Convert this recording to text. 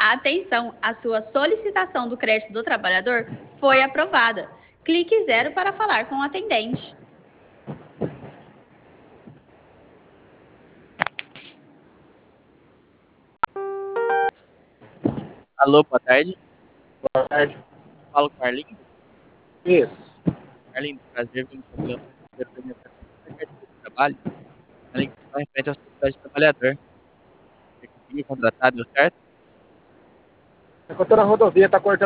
Atenção, a sua solicitação do crédito do trabalhador foi aprovada. Clique 0 para falar com o atendente. Alô, boa tarde. Boa tarde. Falo com o Arlindo. Isso. Arlindo, prazer, vim fazer uma apresentação do mercado de trabalho. Além disso, referente à sociedade de trabalhador. Você conseguiu contratar, deu certo? Eu tô na rodovia, tá cortando